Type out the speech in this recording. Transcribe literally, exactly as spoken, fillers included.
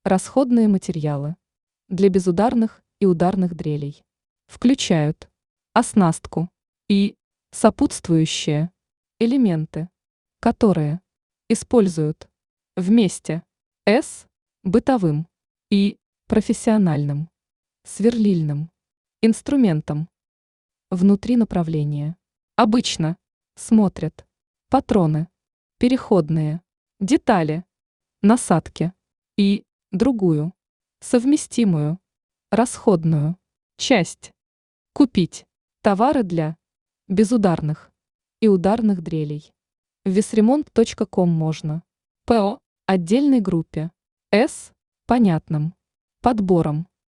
Расходные материалы для безударных и ударных дрелей включают оснастку и сопутствующие элементы, которые используют вместе с бытовым и профессиональным сверлильным инструментом. Внутри направления обычно смотрят патроны, переходные детали, насадки и другую совместимую расходную часть. Купить товары для безударных и ударных дрелей в весремонт точка ком можно. ПО отдельной группе. С понятным подбором